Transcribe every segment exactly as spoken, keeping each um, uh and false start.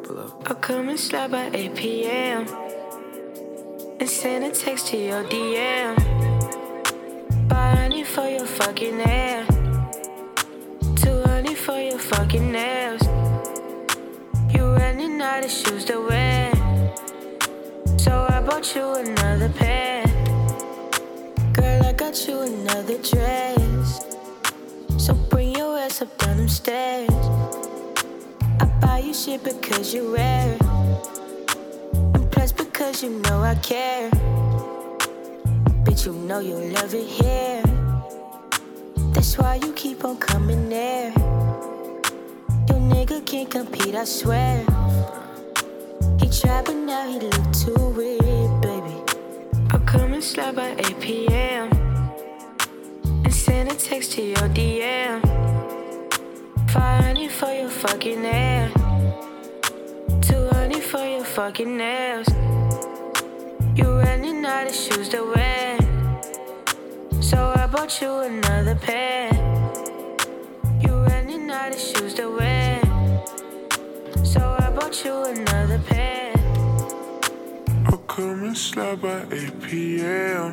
I'll come and slide by eight p.m. and send a text to your D M. Buy honey for your fucking hair, too honey for your fucking nails. You running out of shoes to wear, so I bought you another pair. Girl, I got you another dress, so bring your ass up down them stairs. I buy you shit because you wear it, and plus because you know I care. Bitch, you know you love it here, that's why you keep on coming there. Your nigga can't compete, I swear. He tried but now he look too weird, baby. I'll come and slide by eight p.m. and send a text to your D M. Five honey for your fucking hair, too honey for your fucking nails. You running out of shoes to wear, so I bought you another pair. You running out of shoes to wear, so I bought you another pair. I'll come and slide by eight p.m.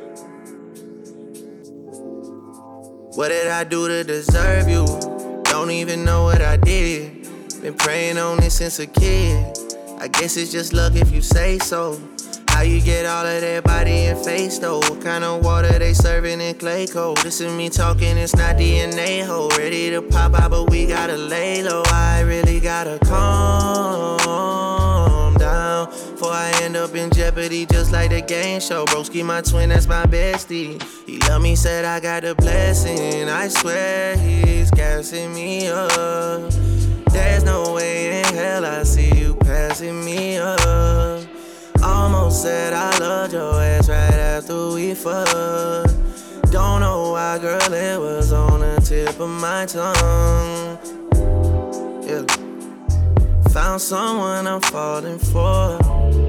What did I do to deserve you? Don't even know what I did. Been praying on this since a kid. I guess it's just luck if you say so. How you get all of that body and face though? What kind of water they serving in clay cold? This is me talking, it's not D N A ho. Ready to pop out, but we gotta lay low. I really gotta calm down before I end up in jeopardy, just like the game show. Broski, my twin, that's my bestie. He love me, said I got a blessing. I swear he's gassing me up. There's no way in hell I see you passing me up. Almost said I loved your ass right after we fucked. Don't know why, girl, it was on the tip of my tongue. Yeah. Found someone I'm falling for.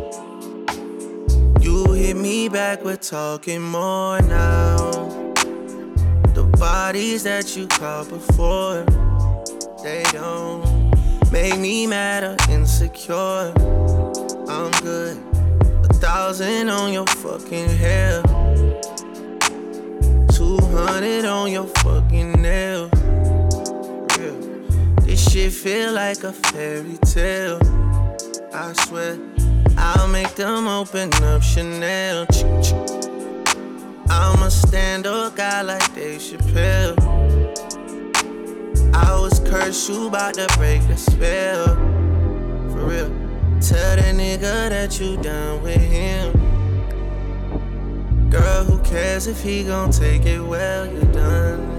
You hit me back, we're talking more now. The bodies that you caught before, they don't make me mad or insecure. I'm good. A thousand on your fucking hair, two hundred on your fucking nail. Yeah. This shit feel like a fairy tale. I swear, I'll make them open up Chanel. I'm a stand-up guy like Dave Chappelle. I was cursed, you bout to break the spell. For real. Tell that nigga that you done with him. Girl, who cares if he gon' take it well? You done